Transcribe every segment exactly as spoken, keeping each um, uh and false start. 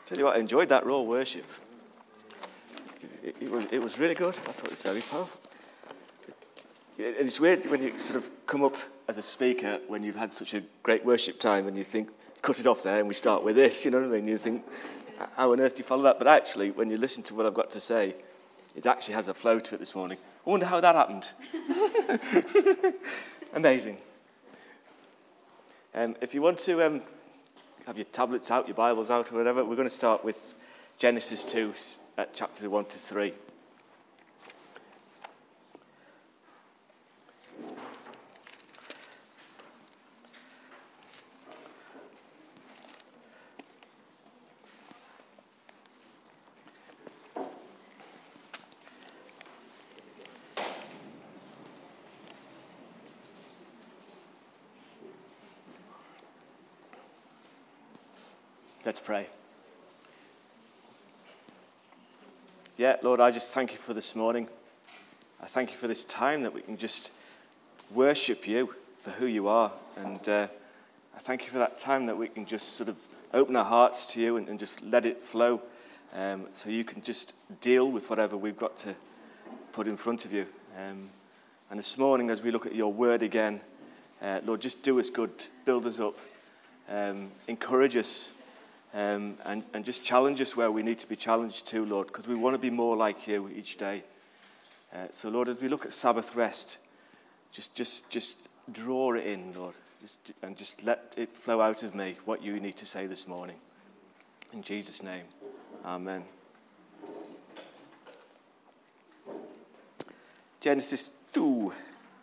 Tell you what, I enjoyed that raw worship. It, it, was, it was really good. I thought it was very powerful. It, it's weird when you sort of come up as a speaker when you've had such a great worship time and you think, cut it off there and we start with this, you know what I mean? You think, how on earth do you follow that? But actually, when you listen to what I've got to say, it actually has a flow to it this morning. I wonder how that happened. Amazing. Um, if you want to um, have your tablets out, your Bibles out or whatever, we're going to start with Genesis two, at chapter one to three. Let's pray. Yeah, Lord, I just thank you for this morning. I thank you for this time that we can just worship you for who you are. And uh, I thank you for that time that we can just sort of open our hearts to you and, and just let it flow um, so you can just deal with whatever we've got to put in front of you. Um, and this morning, as we look at your word again, uh, Lord, just do us good, build us up, um, encourage us. Um, and, and just challenge us where we need to be challenged too, Lord, because we want to be more like you each day. Uh, so, Lord, as we look at Sabbath rest, just just, just draw it in, Lord, just, and just let it flow out of me what you need to say this morning. In Jesus' name, amen. Genesis two.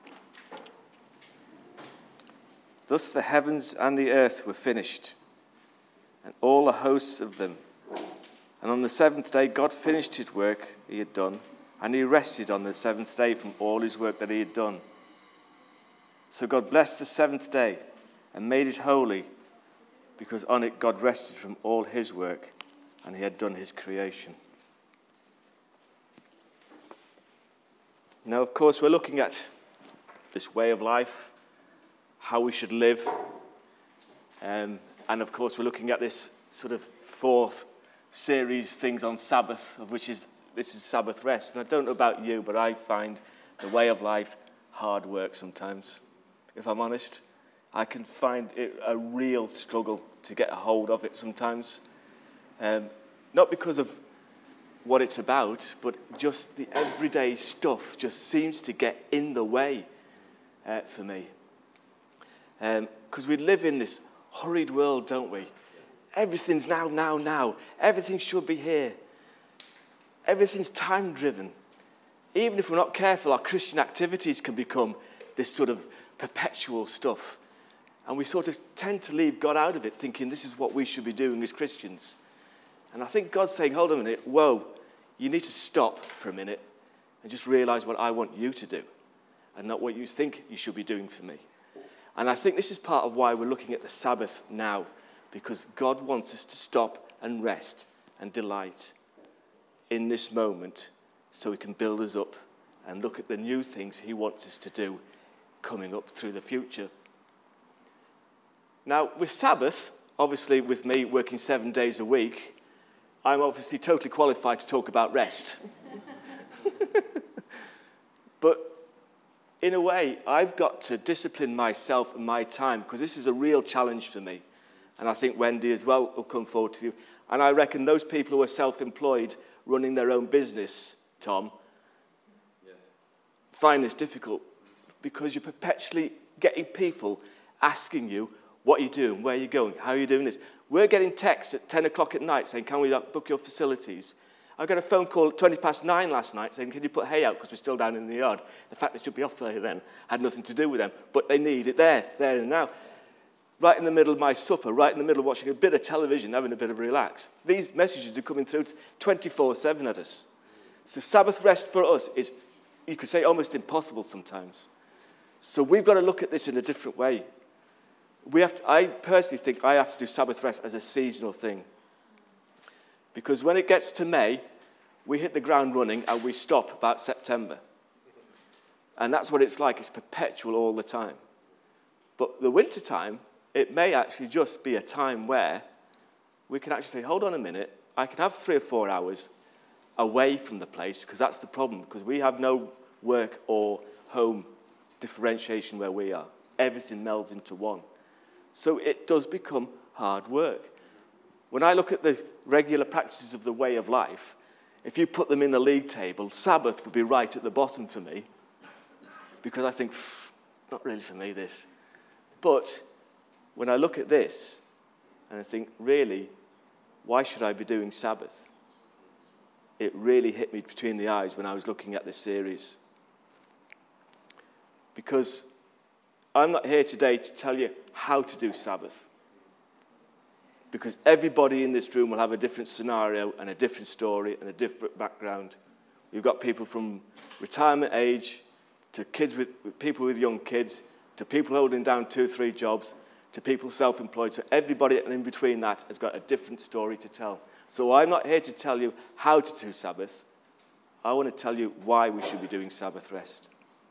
Thus the heavens and the earth were finished, and all the hosts of them. And on the seventh day, God finished his work he had done, and he rested on the seventh day from all his work that he had done. So God blessed the seventh day and made it holy, because on it God rested from all his work, and he had done his creation. Now, of course, we're looking at this way of life, how we should live, um, and of course, we're looking at this sort of fourth series, things on Sabbath, of which is this is Sabbath rest. And I don't know about you, but I find the way of life hard work sometimes. If I'm honest, I can find it a real struggle to get a hold of it sometimes. Um, not because of what it's about, but just the everyday stuff just seems to get in the way uh, for me. Because um, we live in this hurried world, don't we? Everything's now, now, now. Everything should be here. Everything's time-driven. Even if we're not careful, our Christian activities can become this sort of perpetual stuff. And we sort of tend to leave God out of it, thinking this is what we should be doing as Christians. And I think God's saying, hold on a minute, whoa, you need to stop for a minute and just realize what I want you to do and not what you think you should be doing for me. And I think this is part of why we're looking at the Sabbath now, because God wants us to stop and rest and delight in this moment so he can build us up and look at the new things he wants us to do coming up through the future. Now, with Sabbath, obviously with me working seven days a week, I'm obviously totally qualified to talk about rest. But in a way, I've got to discipline myself and my time, because this is a real challenge for me. And I think Wendy as well will come forward to you. And I reckon those people who are self-employed, running their own business, Tom, yeah. find this difficult, because you're perpetually getting people asking you what you're doing, where you're going, how you're doing this. We're getting texts at ten o'clock at night saying, can we book your facilities? I got a phone call at twenty past nine last night saying, can you put hay out because we're still down in the yard? The fact they should be off there then had nothing to do with them, but they need it there, there and now. Right in the middle of my supper, right in the middle of watching a bit of television, having a bit of a relax. These messages are coming through twenty-four seven at us. So Sabbath rest for us is, you could say, almost impossible sometimes. So we've got to look at this in a different way. We have to, I personally think I have to do Sabbath rest as a seasonal thing. Because when it gets to May, we hit the ground running and we stop about September. And that's what it's like. It's perpetual all the time. But the winter time, it may actually just be a time where we can actually say, hold on a minute, I can have three or four hours away from the place, because that's the problem, because we have no work or home differentiation where we are. Everything melds into one. So it does become hard work. When I look at the regular practices of the way of life, if you put them in the league table, Sabbath would be right at the bottom for me, because I think, not really for me, this. But when I look at this, and I think, really, why should I be doing Sabbath? It really hit me between the eyes when I was looking at this series. Because I'm not here today to tell you how to do Sabbath. Because everybody in this room will have a different scenario and a different story and a different background. We've got people from retirement age to kids with, with people with young kids to people holding down two or three jobs to people self-employed. So everybody in between that has got a different story to tell. So I'm not here to tell you how to do Sabbath. I want to tell you why we should be doing Sabbath rest.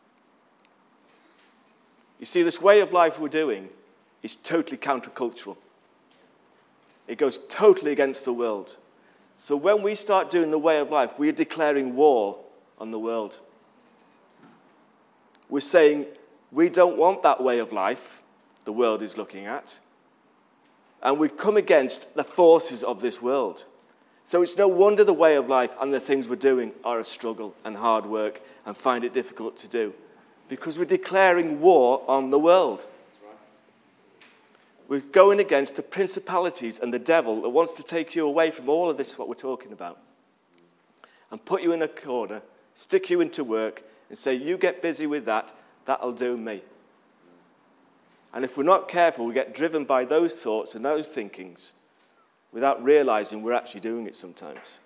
You see, this way of life we're doing is totally countercultural. It goes totally against the world. So when we start doing the way of life, we're declaring war on the world. We're saying we don't want that way of life the world is looking at. And we come against the forces of this world. So it's no wonder the way of life and the things we're doing are a struggle and hard work and find it difficult to do. Because we're declaring war on the world. We're going against the principalities and the devil that wants to take you away from all of this, what we're talking about. And put you in a corner, stick you into work, and say, you get busy with that, that'll do me. And if we're not careful, we get driven by those thoughts and those thinkings without realizing we're actually doing it sometimes.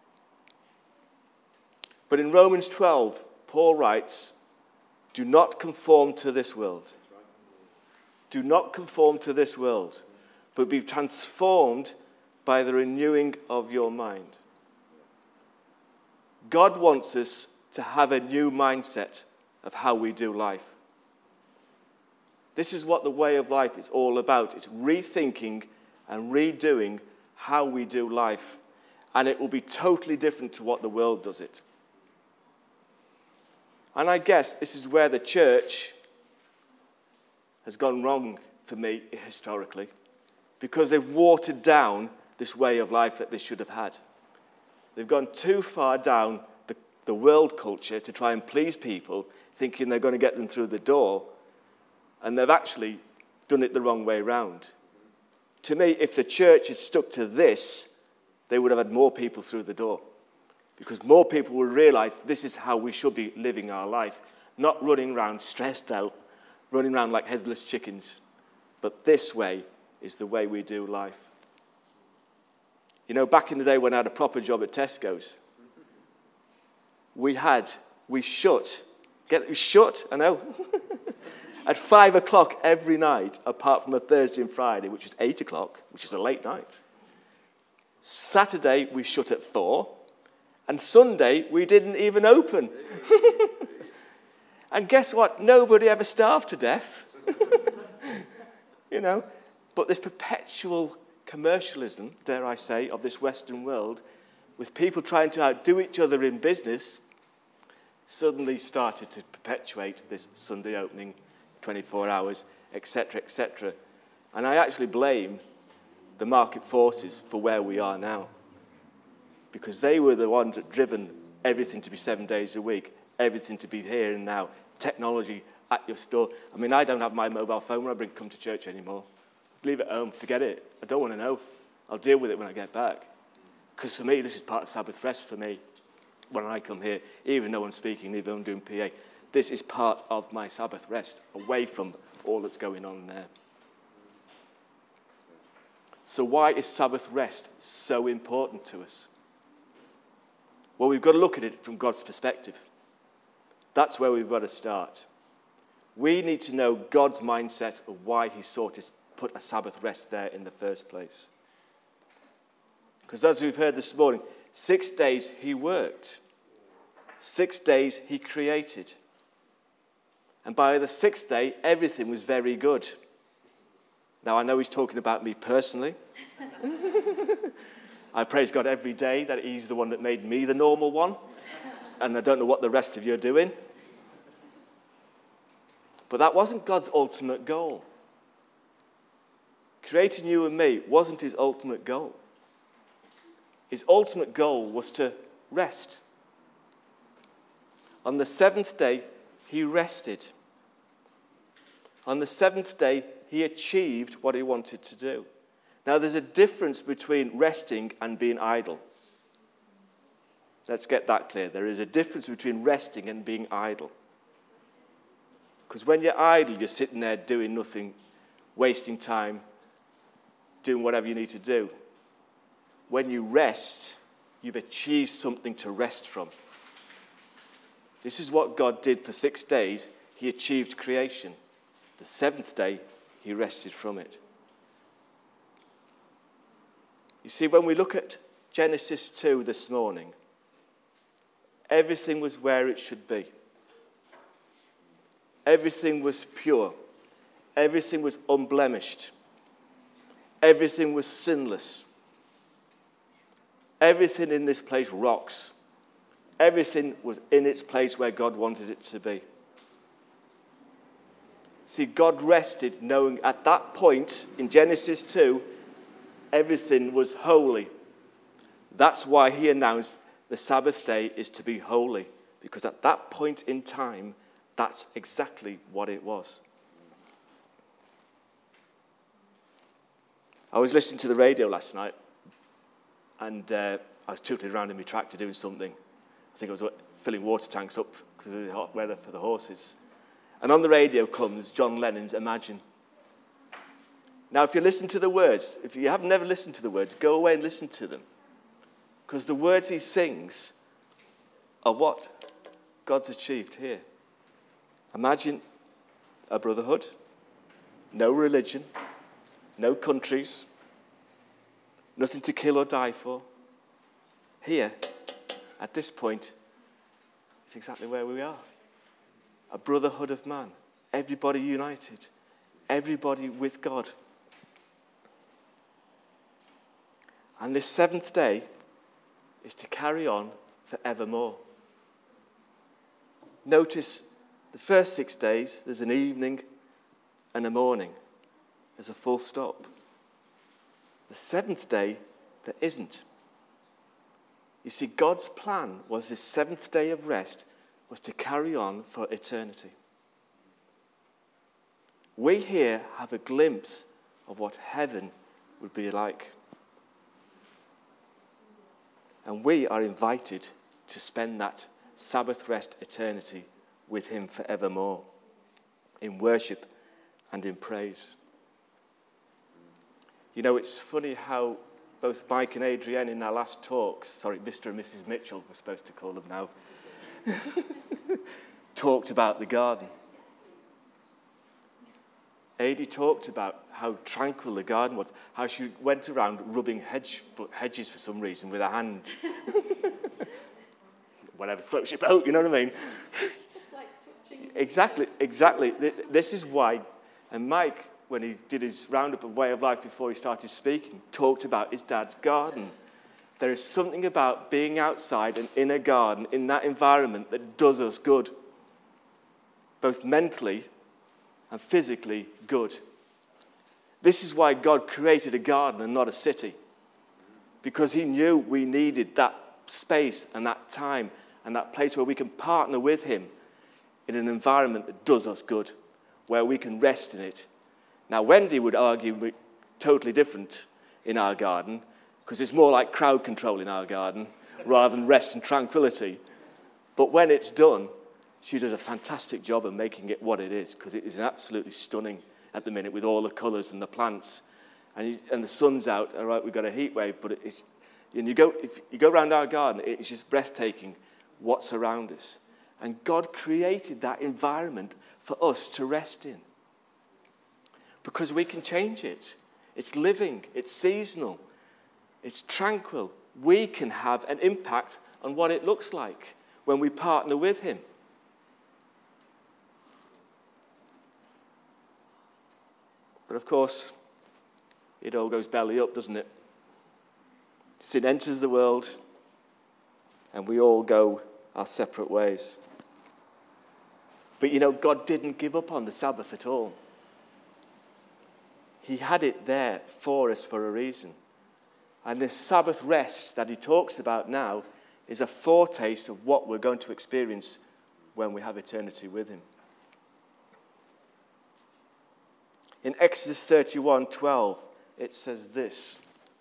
But in Romans twelve, Paul writes, do not conform to this world. Do not conform to this world, but be transformed by the renewing of your mind. God wants us to have a new mindset of how we do life. This is what the way of life is all about. It's rethinking and redoing how we do life. And it will be totally different to what the world does it. And I guess this is where the church has gone wrong for me historically, because they've watered down this way of life that they should have had. They've gone too far down the, the world culture to try and please people, thinking they're going to get them through the door, and they've actually done it the wrong way round. To me, if the church had stuck to this, they would have had more people through the door, because more people will realize this is how we should be living our life, not running around stressed out, running around like headless chickens. But this way is the way we do life. You know, back in the day when I had a proper job at Tesco's, we had, we shut, get it shut, I know, at five o'clock every night, apart from a Thursday and Friday, which is eight o'clock, which is a late night. Saturday, we shut at four, and Sunday, we didn't even open. And guess what? Nobody ever starved to death. You know, but this perpetual commercialism, dare I say, of this Western world, with people trying to outdo each other in business, suddenly started to perpetuate this Sunday opening, twenty-four hours, et cetera, et cetera. And I actually blame the market forces for where we are now, because they were the ones that driven everything to be seven days a week, everything to be here and now, technology at your store. I mean, I don't have my mobile phone when I bring come to church anymore. Leave it at home, forget it. I don't want to know. I'll deal with it when I get back. Because for me, this is part of Sabbath rest for me. When I come here, even though I'm speaking, even though I'm doing P A, this is part of my Sabbath rest, away from all that's going on there. So why is Sabbath rest so important to us? Well, we've got to look at it from God's perspective. That's where we've got to start. We need to know God's mindset of why he sought to put a Sabbath rest there in the first place. Because as we've heard this morning, six days he worked. Six days he created. And by the sixth day, everything was very good. Now, I know he's talking about me personally. I praise God every day that he's the one that made me the normal one. And I don't know what the rest of you are doing. But that wasn't God's ultimate goal. Creating you and me wasn't his ultimate goal. His ultimate goal was to rest. On the seventh day, he rested. On the seventh day, he achieved what he wanted to do. Now, there's a difference between resting and being idle. Let's get that clear. There is a difference between resting and being idle. Because when you're idle, you're sitting there doing nothing, wasting time, doing whatever you need to do. When you rest, you've achieved something to rest from. This is what God did for six days. He achieved creation. The seventh day, he rested from it. You see, when we look at Genesis two this morning, everything was where it should be. Everything was pure. Everything was unblemished. Everything was sinless. Everything in this place rocks. Everything was in its place where God wanted it to be. See, God rested knowing at that point in Genesis two, everything was holy. That's why he announced the Sabbath day is to be holy. Because at that point in time, that's exactly what it was. I was listening to the radio last night, and uh, I was tilted around in my tractor doing something. I think I was filling water tanks up because of the hot weather for the horses. And on the radio comes John Lennon's Imagine. Now, if you listen to the words, if you have never listened to the words, go away and listen to them. Because the words he sings are what God's achieved here. Imagine a brotherhood, no religion, no countries, nothing to kill or die for. Here, at this point, it's exactly where we are. A brotherhood of man, everybody united, everybody with God. And this seventh day is to carry on forevermore. Notice the first six days, there's an evening and a morning. There's a full stop. The seventh day, there isn't. You see, God's plan was this seventh day of rest was to carry on for eternity. We here have a glimpse of what heaven would be like. And we are invited to spend that Sabbath rest eternity with him forevermore, in worship and in praise. You know, it's funny how both Mike and Adrienne in our last talks, sorry, Mister and Missus Mitchell, we're supposed to call them now, talked about the garden. Adie talked about how tranquil the garden was, how she went around rubbing hedge, hedges for some reason with her hand. Whatever floats your boat, you know what I mean? Exactly, exactly. This is why, and Mike, when he did his roundup of Way of Life before he started speaking, talked about his dad's garden. There is something about being outside and in a garden, in that environment, that does us good. Both mentally and physically good. This is why God created a garden and not a city. Because he knew we needed that space and that time and that place where we can partner with him in an environment that does us good, where we can rest in it. Now, Wendy would argue we're totally different in our garden, because it's more like crowd control in our garden, rather than rest and tranquility. But when it's done, she does a fantastic job of making it what it is, because it is absolutely stunning at the minute with all the colours and the plants. And, you, and the sun's out, all right, we've got a heat wave, but it's, and you go, if you go around our garden, it's just breathtaking what's around us. And God created that environment for us to rest in. Because we can change it. It's living, it's seasonal, it's tranquil. We can have an impact on what it looks like when we partner with him. But of course, it all goes belly up, doesn't it? Sin enters the world, and we all go our separate ways. But you know, God didn't give up on the Sabbath at all. He had it there for us for a reason. And this Sabbath rest that he talks about now is a foretaste of what we're going to experience when we have eternity with him. In Exodus thirty-one twelve, it says this.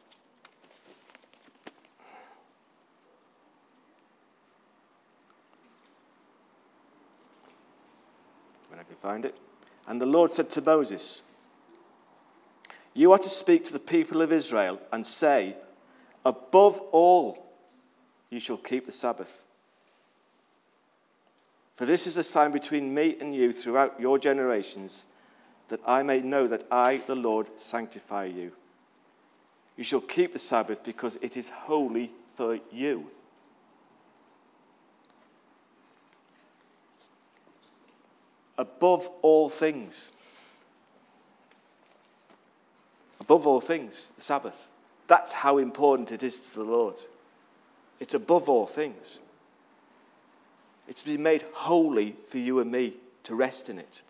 When I can find it. And the Lord said to Moses, "You are to speak to the people of Israel and say, above all, you shall keep the Sabbath. For this is the sign between me and you throughout your generations, that I may know that I, the Lord, sanctify you. You shall keep the Sabbath because it is holy for you." Above all things. Above all things, the Sabbath. That's how important it is to the Lord. It's above all things. It's been made holy for you and me to rest in it.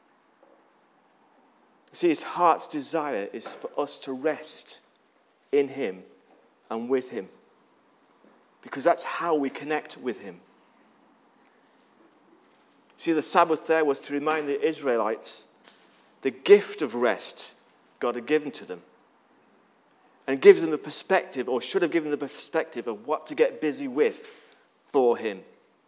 See, his heart's desire is for us to rest in him and with him, because that's how we connect with him. See, the Sabbath there was to remind the Israelites the gift of rest God had given to them, and gives them the perspective, or should have given them the perspective, of what to get busy with for him,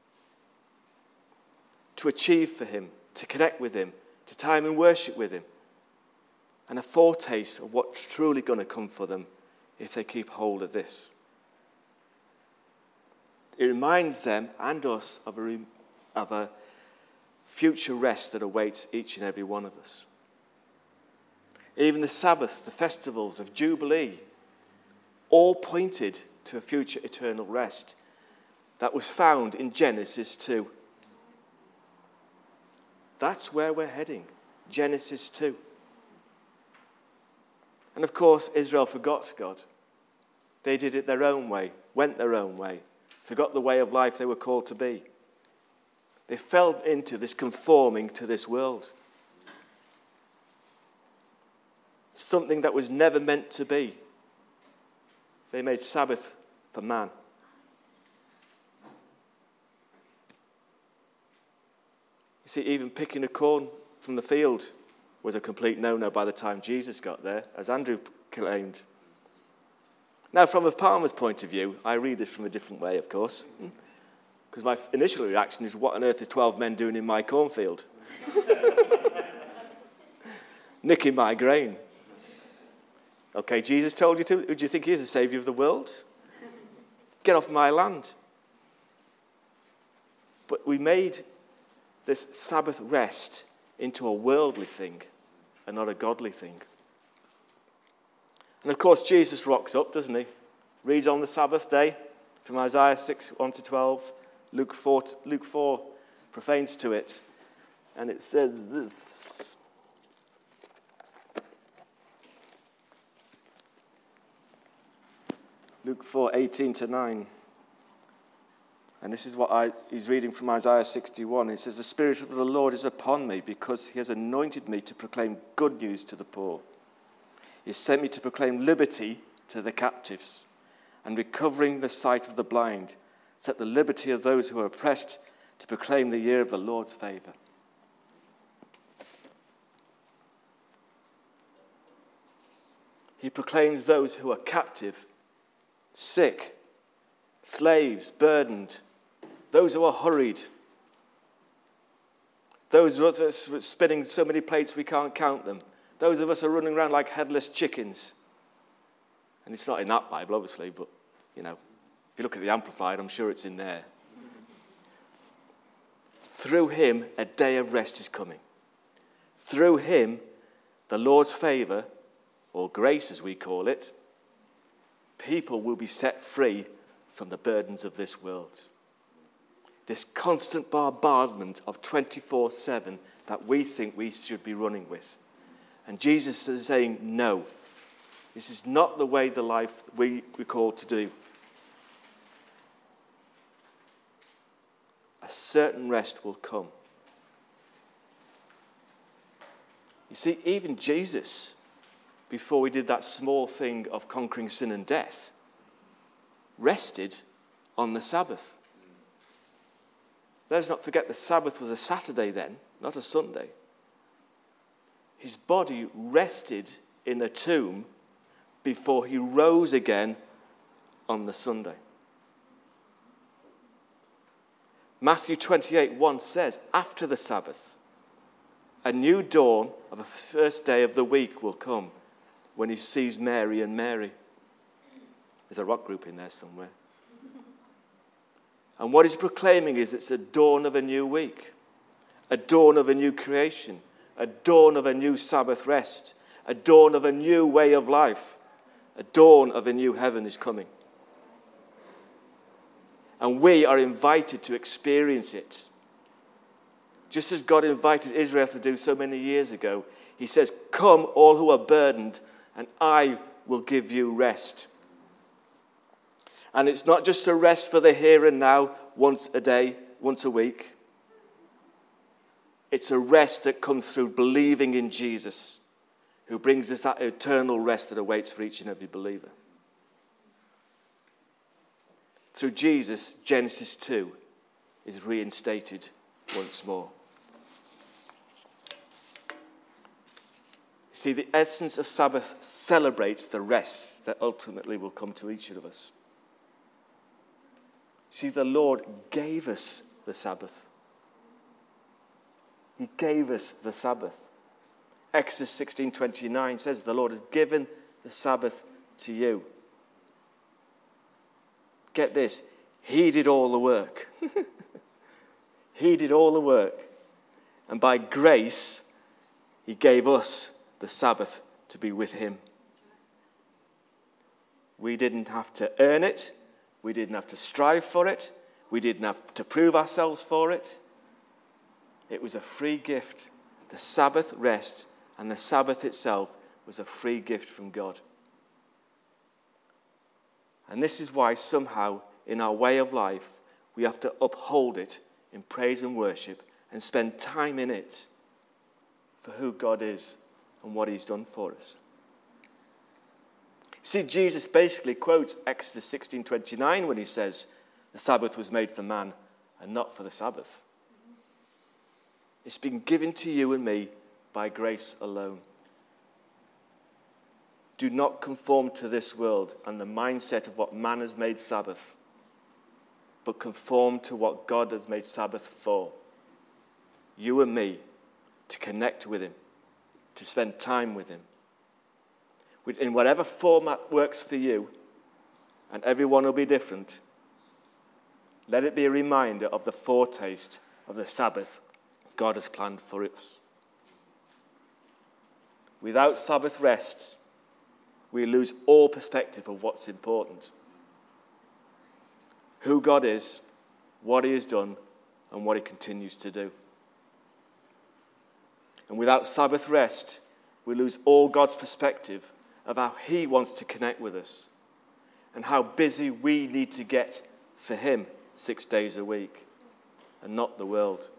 to achieve for him, to connect with him, to time and worship with him, and a foretaste of what's truly going to come for them if they keep hold of this. It reminds them and us of a, of a future rest that awaits each and every one of us. Even the Sabbath, the festivals of Jubilee, all pointed to a future eternal rest that was found in Genesis two. That's where we're heading, Genesis two. And of course, Israel forgot God. They did it their own way, went their own way, forgot the way of life they were called to be. They fell into this conforming to this world. Something that was never meant to be. They made Sabbath for man. You see, even picking a corn from the field was a complete no-no by the time Jesus got there, as Andrew claimed. Now, from a farmer's point of view, I read this from a different way, of course, because my initial reaction is, what on earth are twelve men doing in my cornfield? Nicking my grain. Okay, Jesus told you to. Who do you think he is, the Saviour of the world? Get off my land. But we made this Sabbath rest into a worldly thing and not a godly thing. And of course, Jesus rocks up, doesn't he? Reads on the Sabbath day from Isaiah six, one to twelve. Luke four, Luke four profanes to it. And it says this. Luke four, eighteen to nine. And this is what I, he's reading from Isaiah sixty-one. It says, "The Spirit of the Lord is upon me, because he has anointed me to proclaim good news to the poor. He has sent me to proclaim liberty to the captives, and recovering the sight of the blind, set the liberty of those who are oppressed, to proclaim the year of the Lord's favor." He proclaims those who are captive, sick, slaves, burdened, those who are hurried, those of us spinning so many plates we can't count them, those of us who are running around like headless chickens. And it's not in that Bible, obviously, but, you know, if you look at the Amplified, I'm sure it's in there. Through him, a day of rest is coming. Through him, the Lord's favor, or grace as we call it, people will be set free from the burdens of this world. This constant bombardment of twenty-four seven that we think we should be running with. And Jesus is saying, no, This is not the way the life we we're called to do. A certain rest will come. You see, even Jesus, before he did that small thing of conquering sin and death, rested on the Sabbath. Let us not forget the Sabbath was a Saturday then, not a Sunday. His body rested in a tomb before he rose again on the Sunday. Matthew twenty-eight one says, after the Sabbath, a new dawn of the first day of the week will come when he sees Mary and Mary. There's a rock group in there somewhere. And what he's proclaiming is it's a dawn of a new week, a dawn of a new creation, a dawn of a new Sabbath rest, a dawn of a new way of life, a dawn of a new heaven is coming. And we are invited to experience it. Just as God invited Israel to do so many years ago, he says, come all who are burdened, and I will give you rest. And it's not just a rest for the here and now, once a day, once a week. It's a rest that comes through believing in Jesus, who brings us that eternal rest that awaits for each and every believer. Through Jesus, Genesis two is reinstated once more. See, the essence of Sabbath celebrates the rest that ultimately will come to each of us. See, the Lord gave us the Sabbath. He gave us the Sabbath. Exodus sixteen twenty-nine says, the Lord has given the Sabbath to you. Get this, he did all the work. He did all the work. And by grace, he gave us the Sabbath to be with him. We didn't have to earn it. We didn't have to strive for it. We didn't have to prove ourselves for it. It was a free gift. The Sabbath rest and the Sabbath itself was a free gift from God. And this is why somehow in our way of life, we have to uphold it in praise and worship and spend time in it for who God is and what he's done for us. See, Jesus basically quotes Exodus sixteen twenty-nine when he says, the Sabbath was made for man and not for the Sabbath. It's been given to you and me by grace alone. Do not conform to this world and the mindset of what man has made Sabbath, but conform to what God has made Sabbath for. You and me, to connect with him, to spend time with him. In whatever format works for you, and everyone will be different, let it be a reminder of the foretaste of the Sabbath God has planned for us. Without Sabbath rest, we lose all perspective of what's important. Who God is, what he has done, and what he continues to do. And without Sabbath rest, we lose all God's perspective of how he wants to connect with us and how busy we need to get for him six days a week and not the world.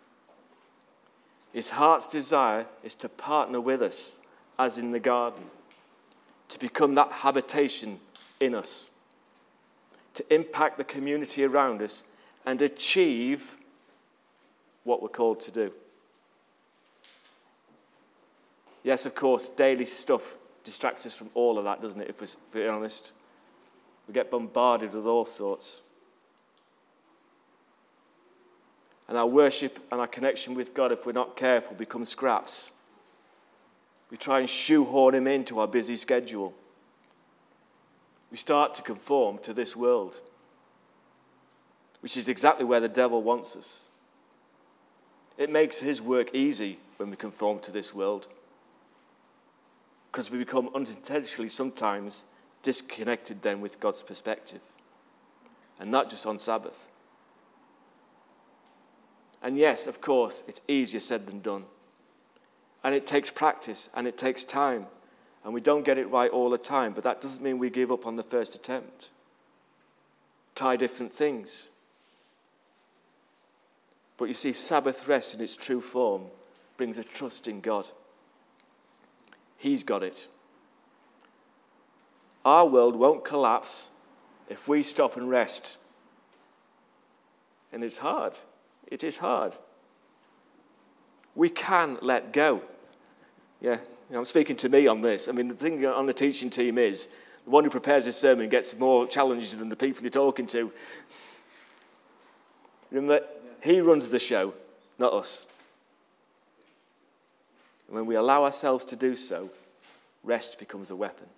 His heart's desire is to partner with us as in the garden, to become that habitation in us, to impact the community around us and achieve what we're called to do. Yes, of course, daily stuff distracts us from all of that, doesn't it, if we're, if we're honest? We get bombarded with all sorts. And our worship and our connection with God, if we're not careful, becomes scraps. We try and shoehorn him into our busy schedule. We start to conform to this world, which is exactly where the devil wants us. It makes his work easy when we conform to this world, because we become unintentionally sometimes disconnected then with God's perspective, and not just on Sabbath. And yes, of course, it's easier said than done. And it takes practice, and it takes time. And we don't get it right all the time, but that doesn't mean we give up on the first attempt. Try different things. But you see, Sabbath rest in its true form brings a trust in God. He's got it. Our world won't collapse if we stop and rest. And it's hard. It is hard. We can let go. Yeah, I'm speaking to me on this. I mean, the thing on the teaching team is the one who prepares this sermon gets more challenges than the people you're talking to. Remember, he runs the show, not us. And when we allow ourselves to do so, rest becomes a weapon.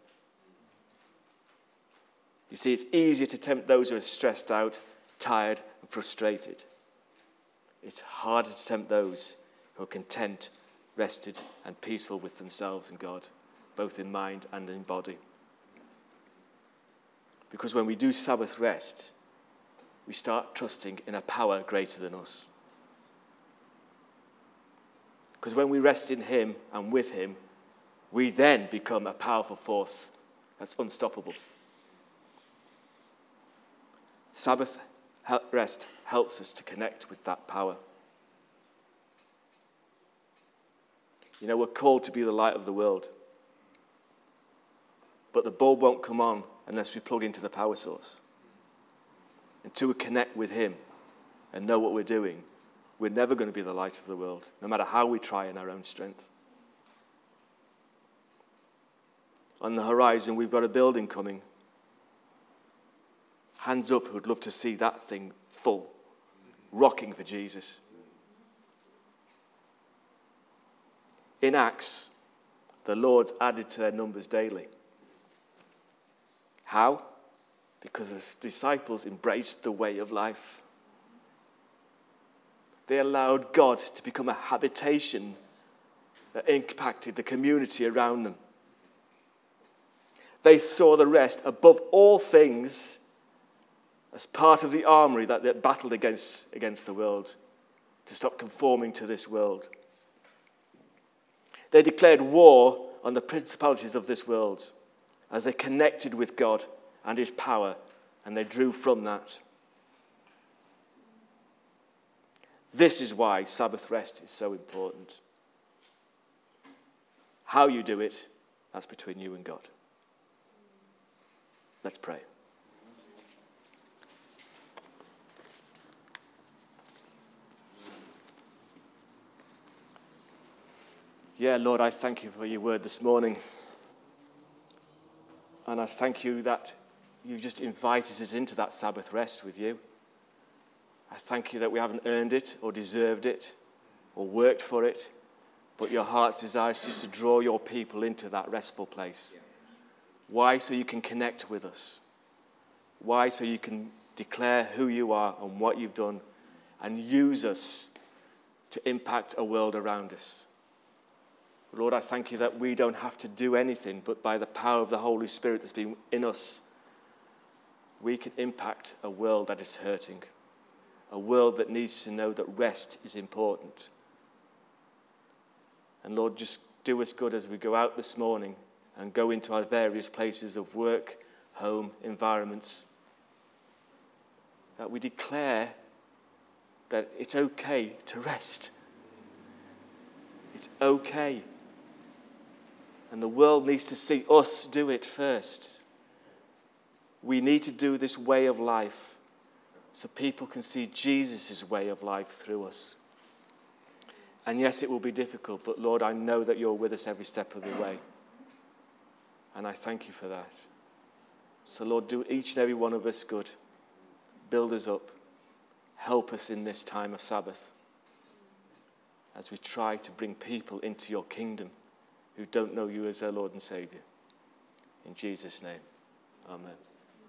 You see, it's easier to tempt those who are stressed out, tired, and frustrated. It's harder to tempt those who are content, rested, and peaceful with themselves and God, both in mind and in body. Because when we do Sabbath rest, we start trusting in a power greater than us. Because when we rest in him and with him, we then become a powerful force that's unstoppable. Sabbath rest helps us to connect with that power. You know, we're called to be the light of the world. But the bulb won't come on unless we plug into the power source. Until we connect with him and know what we're doing, we're never going to be the light of the world, no matter how we try in our own strength. On the horizon, we've got a building coming. Hands up who'd love to see that thing full, rocking for Jesus. In Acts, the Lord's added to their numbers daily. How? Because the disciples embraced the way of life. They allowed God to become a habitation that impacted the community around them. They saw the rest above all things as part of the armory that they battled against, against the world, to stop conforming to this world. They declared war on the principalities of this world as they connected with God and his power, and they drew from that. This is why Sabbath rest is so important. How you do it, that's between you and God. Let's pray. Yeah, Lord, I thank you for your word this morning. And I thank you that you just invited us into that Sabbath rest with you. I thank you that we haven't earned it or deserved it or worked for it, but your heart's desire is just to draw your people into that restful place. Why? So you can connect with us. Why? So you can declare who you are and what you've done and use us to impact a world around us. Lord, I thank you that we don't have to do anything, but by the power of the Holy Spirit that's been in us, we can impact a world that is hurting, a world that needs to know that rest is important. And Lord, just do us good as we go out this morning and go into our various places of work, home, environments, that we declare that it's okay to rest. It's okay. And the world needs to see us do it first. We need to do this way of life so people can see Jesus' way of life through us. And yes, it will be difficult, but Lord, I know that you're with us every step of the way. And I thank you for that. So Lord, do each and every one of us good. Build us up. Help us in this time of Sabbath as we try to bring people into your kingdom who don't know you as their Lord and Savior. In Jesus' name, amen.